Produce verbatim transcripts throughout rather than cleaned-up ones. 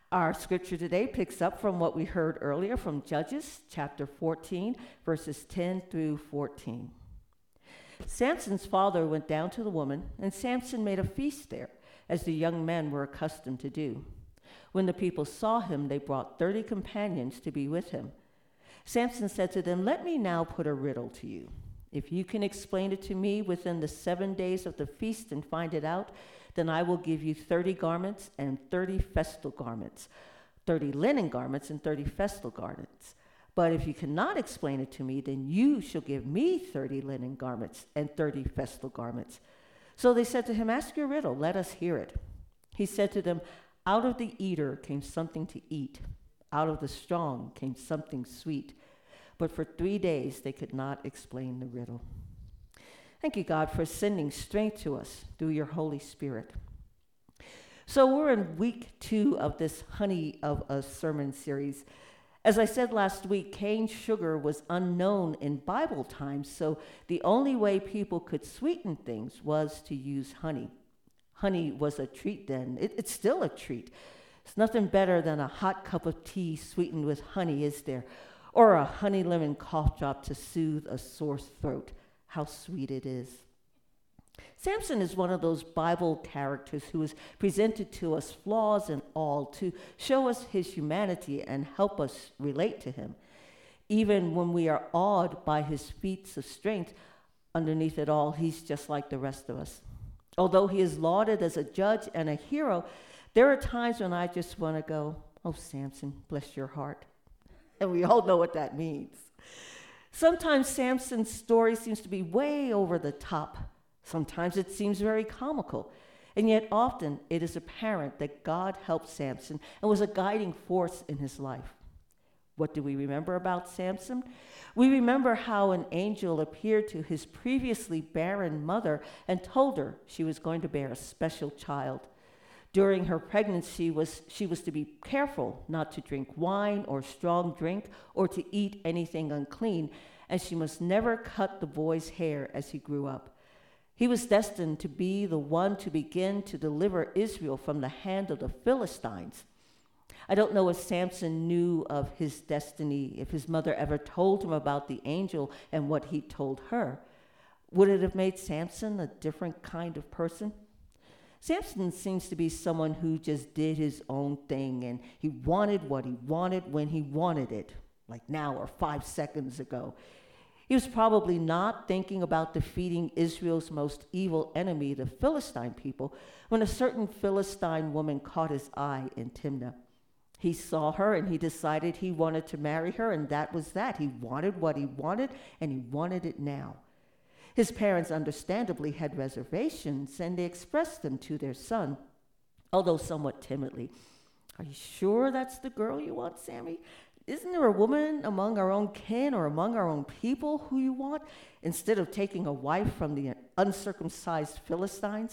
Our scripture today picks up from what we heard earlier from Judges chapter fourteen, verses ten through fourteen. Samson's father went down to the woman, and Samson made a feast there, as the young men were accustomed to do. When the people saw him, they brought thirty companions to be with him. Samson said to them, "Let me now put a riddle to you. If you can explain it to me within the seven days of the feast and find it out, then I will give you thirty garments and thirty festal garments, thirty linen garments and thirty festal garments. But if you cannot explain it to me, then you shall give me thirty linen garments and thirty festal garments." So they said to him, "Ask your riddle, let us hear it." He said to them, "Out of the eater came something to eat. Out of the strong came something sweet." But for three days they could not explain the riddle. Thank you, God, for sending strength to us through your Holy Spirit. So we're in week two of this Honey of a Sermon series. As I said last week, cane sugar was unknown in Bible times, so the only way people could sweeten things was to use honey. Honey was a treat then. It, it's still a treat. It's nothing better than a hot cup of tea sweetened with honey, is there? Or a honey lemon cough drop to soothe a sore throat. How sweet it is. Samson is one of those Bible characters who is presented to us flaws and all to show us his humanity and help us relate to him. Even when we are awed by his feats of strength, underneath it all, he's just like the rest of us. Although he is lauded as a judge and a hero, there are times when I just want to go, "Oh, Samson, bless your heart." And we all know what that means. Sometimes Samson's story seems to be way over the top. Sometimes it seems very comical. And yet often it is apparent that God helped Samson and was a guiding force in his life. What do we remember about Samson? We remember how an angel appeared to his previously barren mother and told her she was going to bear a special child. During her pregnancy, was, she was to be careful not to drink wine or strong drink or to eat anything unclean, and she must never cut the boy's hair as he grew up. He was destined to be the one to begin to deliver Israel from the hand of the Philistines. I don't know if Samson knew of his destiny, if his mother ever told him about the angel and what he told her. Would it have made Samson a different kind of person? Samson seems to be someone who just did his own thing, and he wanted what he wanted when he wanted it, like now or five seconds ago. He was probably not thinking about defeating Israel's most evil enemy, the Philistine people, when a certain Philistine woman caught his eye in Timnah. He saw her and he decided he wanted to marry her, and that was that. He wanted what he wanted, and he wanted it now. His parents understandably had reservations, and they expressed them to their son, although somewhat timidly. "Are you sure that's the girl you want, Sammy? Isn't there a woman among our own kin or among our own people who you want, instead of taking a wife from the uncircumcised Philistines?"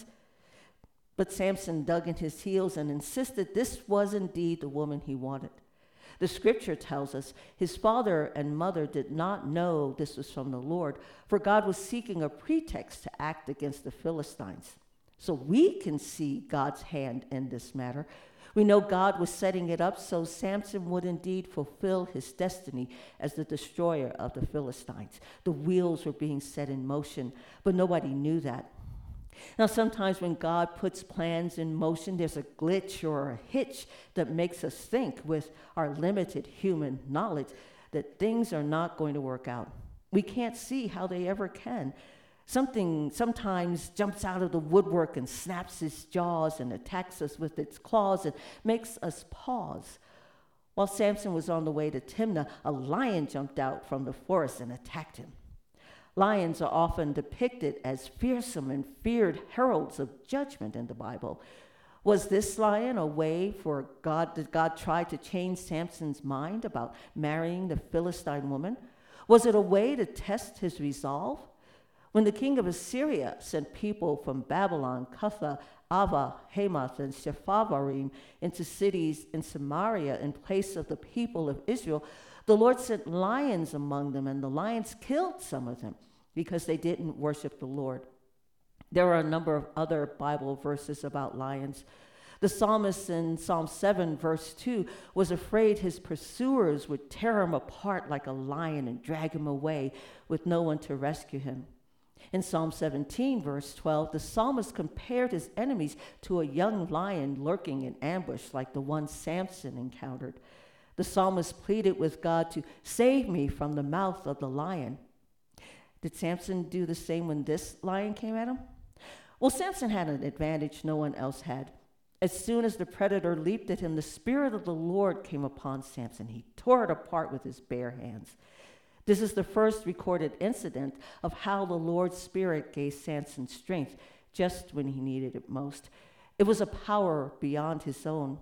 But Samson dug in his heels and insisted this was indeed the woman he wanted. The scripture tells us his father and mother did not know this was from the Lord, for God was seeking a pretext to act against the Philistines. So we can see God's hand in this matter. We know God was setting it up so Samson would indeed fulfill his destiny as the destroyer of the Philistines. The wheels were being set in motion, but nobody knew that. Now, sometimes when God puts plans in motion, there's a glitch or a hitch that makes us think, with our limited human knowledge, that things are not going to work out. We can't see how they ever can. Something sometimes jumps out of the woodwork and snaps its jaws and attacks us with its claws and makes us pause. While Samson was on the way to Timnah, a lion jumped out from the forest and attacked him. Lions are often depicted as fearsome and feared heralds of judgment in the Bible. Was this lion a way for God, did God try to change Samson's mind about marrying the Philistine woman? Was it a way to test his resolve? When the king of Assyria sent people from Babylon, Cutha, Ava, Hamath, and Shephavarim into cities in Samaria in place of the people of Israel, the Lord sent lions among them, and the lions killed some of them because they didn't worship the Lord. There are a number of other Bible verses about lions, The psalmist in Psalm seven, verse two, was afraid his pursuers would tear him apart like a lion and drag him away with no one to rescue him. In Psalm seventeen, verse twelve, the psalmist compared his enemies to a young lion lurking in ambush like the one Samson encountered. The psalmist pleaded with God to save me from the mouth of the lion. Did Samson do the same when this lion came at him? Well, Samson had an advantage no one else had. As soon as the predator leaped at him, the Spirit of the Lord came upon Samson. He tore it apart with his bare hands. This is the first recorded incident of how the Lord's Spirit gave Samson strength just when he needed it most. It was a power beyond his own.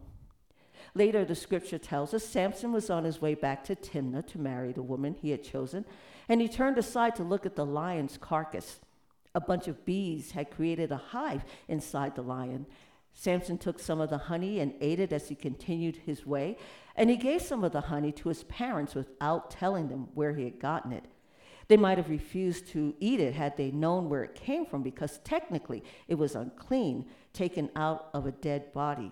Later, the scripture tells us Samson was on his way back to Timnah to marry the woman he had chosen, and he turned aside to look at the lion's carcass. A bunch of bees had created a hive inside the lion. Samson took some of the honey and ate it as he continued his way, and he gave some of the honey to his parents without telling them where he had gotten it. They might have refused to eat it had they known where it came from, because technically it was unclean, taken out of a dead body.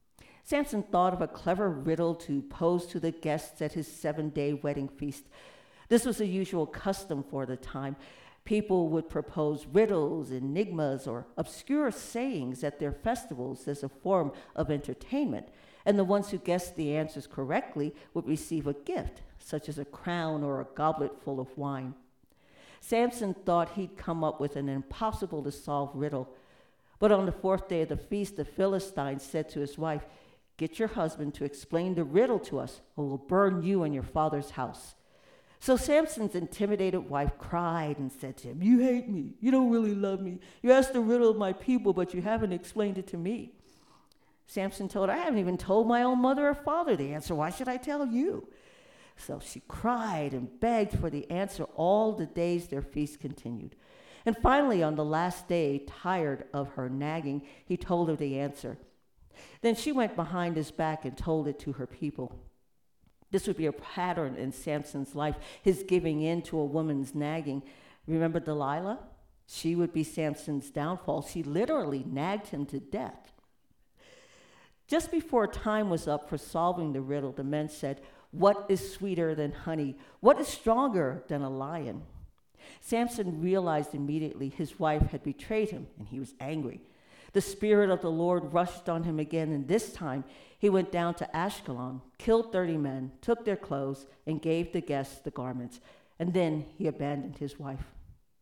Samson thought of a clever riddle to pose to the guests at his seven-day wedding feast. This was a usual custom for the time. People would propose riddles, enigmas, or obscure sayings at their festivals as a form of entertainment, and the ones who guessed the answers correctly would receive a gift, such as a crown or a goblet full of wine. Samson thought he'd come up with an impossible-to-solve riddle, but on the fourth day of the feast, the Philistine said to his wife, "Get your husband to explain the riddle to us, or we'll burn you and your father's house." So Samson's intimidated wife cried and said to him, "You hate me. You don't really love me. You asked the riddle of my people, but you haven't explained it to me." Samson told her, "I haven't even told my own mother or father the answer. Why should I tell you?" So she cried and begged for the answer all the days their feast continued. And finally, on the last day, tired of her nagging, he told her the answer. Then she went behind his back and told it to her people. This would be a pattern in Samson's life, his giving in to a woman's nagging. Remember Delilah? She would be Samson's downfall. She literally nagged him to death. Just before time was up for solving the riddle, the men said, "What is sweeter than honey? What is stronger than a lion?" Samson realized immediately his wife had betrayed him, and he was angry. The Spirit of the Lord rushed on him again, and this time he went down to Ashkelon, killed thirty men, took their clothes, and gave the guests the garments, and then he abandoned his wife.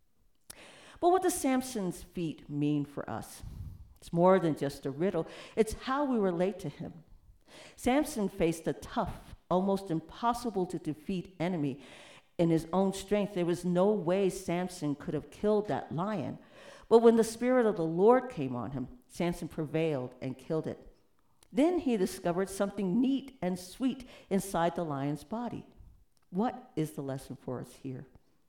But what does Samson's feat mean for us? It's more than just a riddle. It's how we relate to him. Samson faced a tough, almost impossible to defeat enemy. In his own strength, there was no way Samson could have killed that lion. But when the Spirit of the Lord came on him, Samson prevailed and killed it. Then he discovered something neat and sweet inside the lion's body. What is the lesson for us here?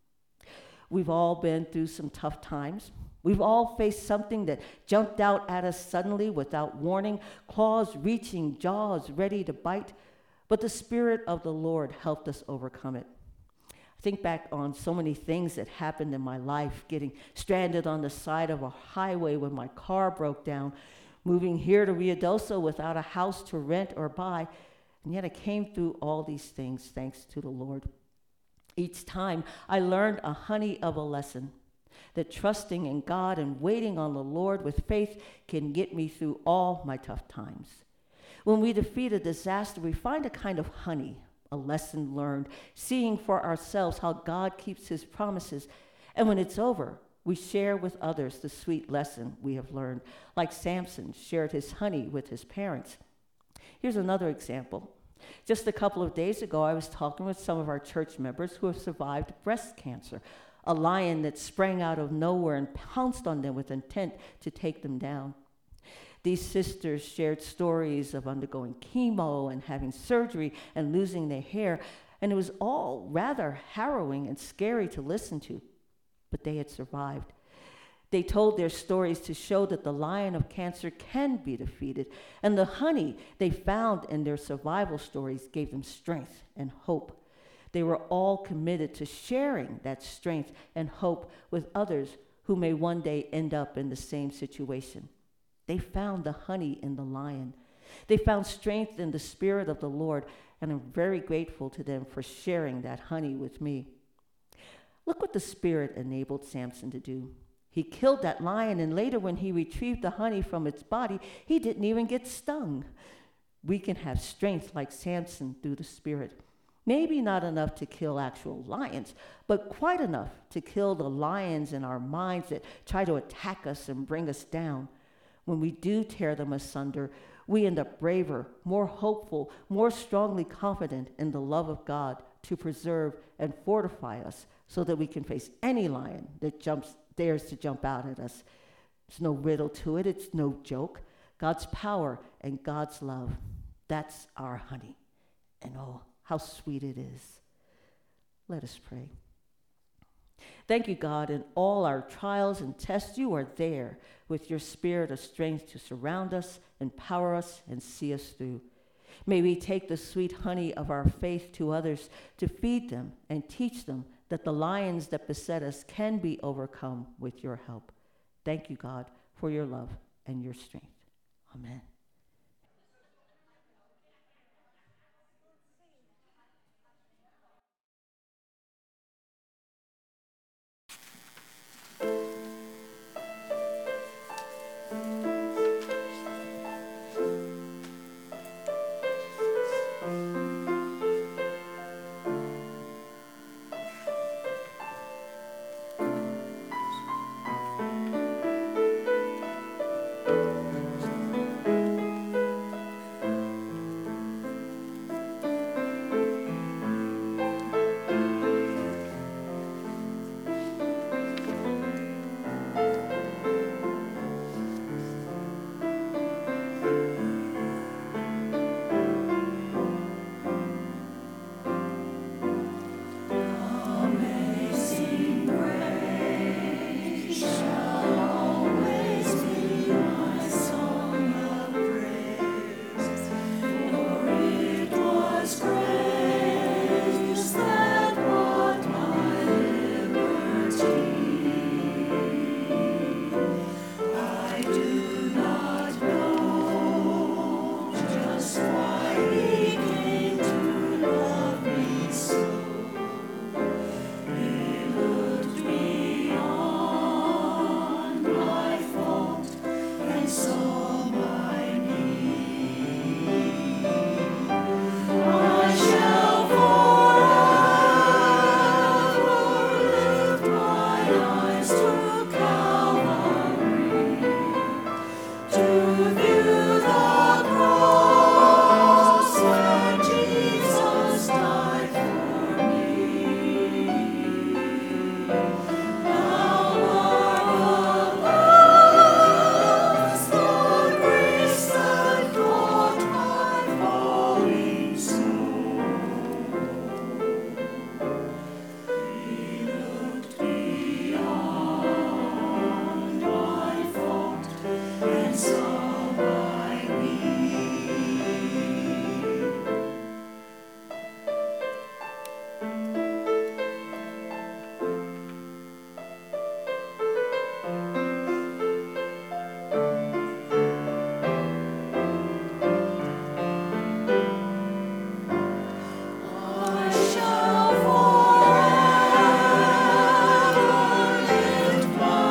We've all been through some tough times. We've all faced something that jumped out at us suddenly without warning, claws reaching, jaws ready to bite. But the Spirit of the Lord helped us overcome it. Think back on so many things that happened in my life, getting stranded on the side of a highway when my car broke down, moving here to Ruidoso without a house to rent or buy, and yet I came through all these things thanks to the Lord. Each time I learned a honey of a lesson, that trusting in God and waiting on the Lord with faith can get me through all my tough times. When we defeat a disaster, we find a kind of honey, a lesson learned, seeing for ourselves how God keeps his promises. And when it's over, we share with others the sweet lesson we have learned, like Samson shared his honey with his parents. Here's another example. Just a couple of days ago, I was talking with some of our church members who have survived breast cancer, a lion that sprang out of nowhere and pounced on them with intent to take them down. These sisters shared stories of undergoing chemo and having surgery and losing their hair, and it was all rather harrowing and scary to listen to, but they had survived. They told their stories to show that the lion of cancer can be defeated, and the honey they found in their survival stories gave them strength and hope. They were all committed to sharing that strength and hope with others who may one day end up in the same situation. They found the honey in the lion. They found strength in the Spirit of the Lord, and I'm very grateful to them for sharing that honey with me. Look what the Spirit enabled Samson to do. He killed that lion, and later when he retrieved the honey from its body, he didn't even get stung. We can have strength like Samson through the Spirit. Maybe not enough to kill actual lions, but quite enough to kill the lions in our minds that try to attack us and bring us down. When we do tear them asunder, we end up braver, more hopeful, more strongly confident in the love of God to preserve and fortify us so that we can face any lion that jumps, dares to jump out at us. There's no riddle to it. It's no joke. God's power and God's love, that's our honey. And oh, how sweet it is. Let us pray. Thank you, God, in all our trials and tests, you are there with your spirit of strength to surround us, empower us, and see us through. May we take the sweet honey of our faith to others to feed them and teach them that the lions that beset us can be overcome with your help. Thank you, God, for your love and your strength. Amen.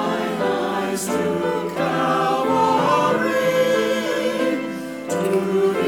To